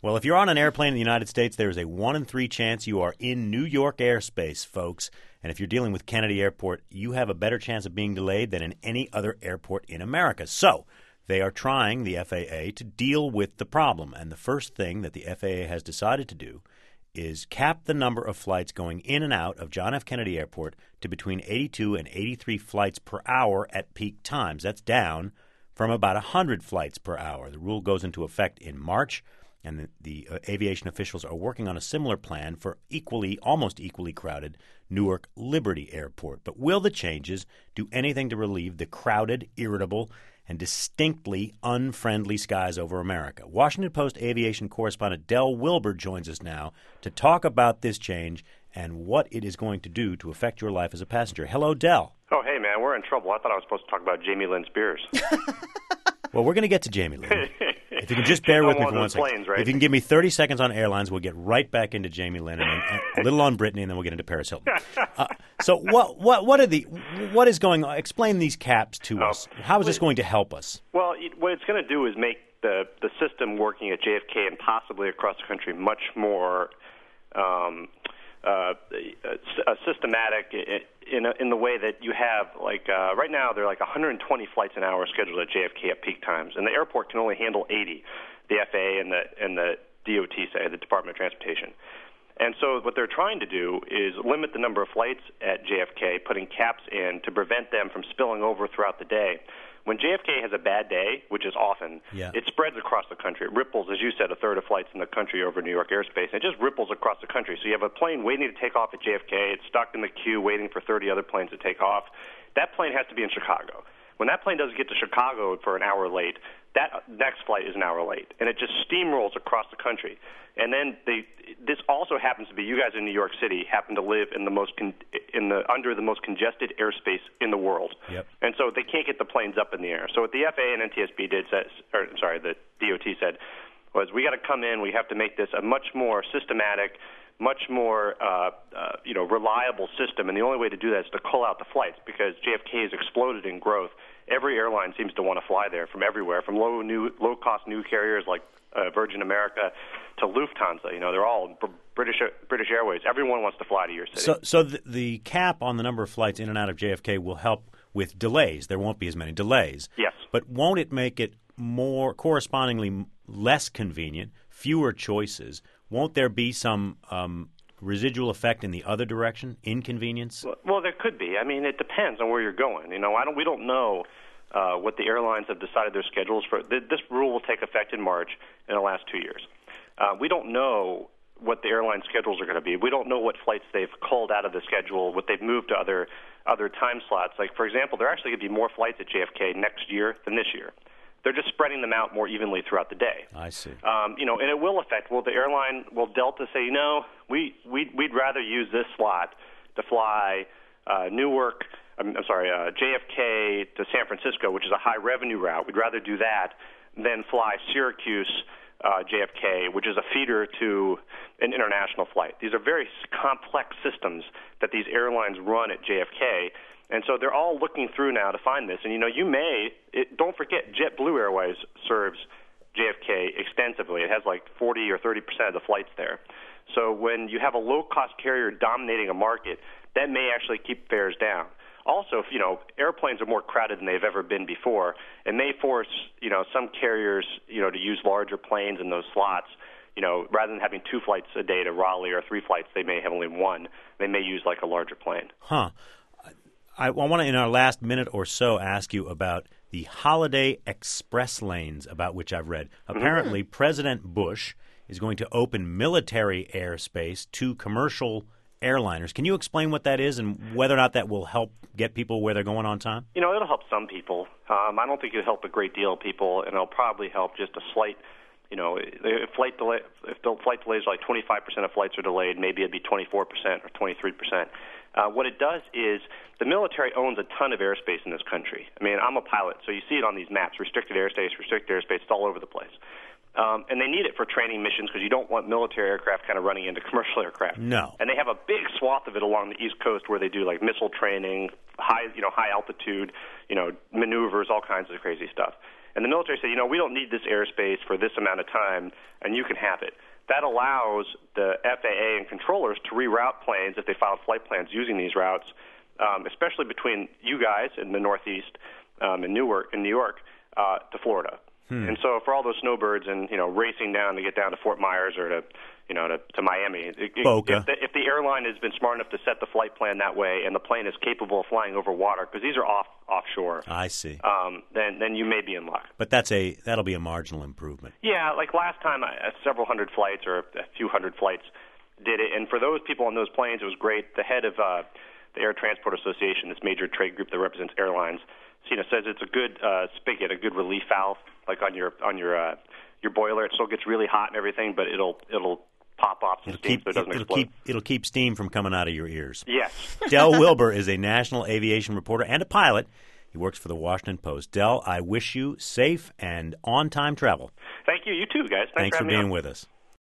Well, if you're on an airplane in the United States, there is a 1 in 3 chance you are in New York airspace, folks. And if you're dealing with Kennedy Airport, you have a better chance of being delayed than in any other airport in America. So they are trying, the FAA, to deal with the problem. And the first thing that the FAA has decided to do is cap the number of flights going in and out of John F. Kennedy Airport to between 82 and 83 flights per hour at peak times. That's down from about 100 flights per hour. The rule goes into effect in March, and the aviation officials are working on a similar plan for almost equally crowded Newark Liberty Airport. But will the changes do anything to relieve the crowded, irritable, and distinctly unfriendly skies over America? Washington Post aviation correspondent Del Wilber joins us now to talk about this change and what it is going to do to affect your life as a passenger. Hello, Del. Oh, hey, man, we're in trouble. I thought I was supposed to talk about Jamie Lynn Spears. Well, we're going to get to Jamie Lynn. If you can just bear with me for 1 second. Planes, right? If you can give me 30 seconds on airlines, we'll get right back into Jamie Lynn and a little on Brittany, and then we'll get into Paris Hilton. So what is going on? Explain these caps to us. How is this going to help us? Well, what it's going to do is make the system working at JFK and possibly across the country much more systematic in the way that you have, like, right now there are like 120 flights an hour scheduled at JFK at peak times, and the airport can only handle 80, the FAA and the DOT say, the Department of Transportation. And so what they're trying to do is limit the number of flights at JFK, putting caps in to prevent them from spilling over throughout the day. When JFK has a bad day, which is often, it spreads across the country. It ripples, as you said, a third of flights in the country over New York airspace. It just ripples across the country. So you have a plane waiting to take off at JFK. It's stuck in the queue waiting for 30 other planes to take off. That plane has to be in Chicago. When that plane doesn't get to Chicago for an hour late, that next flight is an hour late. And it just steamrolls across the country. And then this also happens to be, you guys in New York City happen to live in under the most congested airspace in the world. Yep. And so they can't get the planes up in the air. So what the FAA and NTSB the DOT said was, we got to come in, we have to make this a much more systematic, much more reliable system, and the only way to do that is to cull out the flights, because JFK has exploded in growth. Every airline seems to want to fly there from everywhere, from low-cost new carriers like Virgin America to Lufthansa. They're all British Airways. Everyone wants to fly to your city. So the cap on the number of flights in and out of JFK will help with delays. There won't be as many delays. Yes. But won't it make it correspondingly less convenient, fewer choices? Won't there be some residual effect in the other direction, inconvenience? Well, there could be. I mean, it depends on where you're going. We don't know what the airlines have decided their schedules for. This rule will take effect in March in the last 2 years. We don't know what the airline schedules are going to be. We don't know what flights they've culled out of the schedule, what they've moved to other time slots. Like, for example, there are actually going to be more flights at JFK next year than this year. They're just spreading them out more evenly throughout the day. I see. And it will affect. Will Delta say, we'd rather use this slot to fly JFK to San Francisco, which is a high revenue route. We'd rather do that than fly Syracuse JFK, which is a feeder to an international flight. These are very complex systems that these airlines run at JFK. And so they're all looking through now to find this. And, don't forget, JetBlue Airways serves JFK extensively. It has like 40 or 30% of the flights there. So when you have a low-cost carrier dominating a market, that may actually keep fares down. Also, if, airplanes are more crowded than they've ever been before, it may force, some carriers, to use larger planes in those slots. Rather than having 2 flights a day to Raleigh or 3 flights, they may have only 1. They may use like a larger plane. Huh. I want to, in our last minute or so, ask you about the Holiday Express lanes, about which I've read. Apparently, President Bush is going to open military airspace to commercial airliners. Can you explain what that is and whether or not that will help get people where they're going on time? It'll help some people. I don't think it'll help a great deal of people, and it'll probably help just a slight. If flight delays like 25% of flights are delayed, maybe it'd be 24% or 23%. What it does is the military owns a ton of airspace in this country. I mean, I'm a pilot, so you see it on these maps, restricted airspace, it's all over the place. And they need it for training missions because you don't want military aircraft kind of running into commercial aircraft. No. And they have a big swath of it along the East Coast where they do like missile training, high altitude, maneuvers, all kinds of crazy stuff. And the military said, we don't need this airspace for this amount of time, and you can have it. That allows the FAA and controllers to reroute planes if they filed flight plans using these routes, especially between you guys in the Northeast in New York to Florida. And so for all those snowbirds and racing down to get down to Fort Myers or to Miami, if the airline has been smart enough to set the flight plan that way and the plane is capable of flying over water, because these are offshore. I see. Then you may be in luck. But that'll be a marginal improvement. Yeah, like last time, several hundred flights or a few hundred flights did it, and for those people on those planes, it was great. The head of the Air Transport Association, this major trade group that represents airlines, says it's a good spigot, a good relief valve, like on your boiler. It still gets really hot and everything, but it'll pop off some steam so it doesn't explode. It'll keep steam from coming out of your ears. Yes. Del Wilber is a national aviation reporter and a pilot. He works for the Washington Post. Del, I wish you safe and on-time travel. Thank you. You too, guys. Thanks for being with us.